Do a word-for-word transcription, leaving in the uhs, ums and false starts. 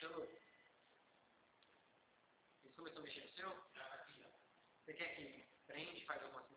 seu? Isso começou a mexer no seu? Você quer que prende, faz alguma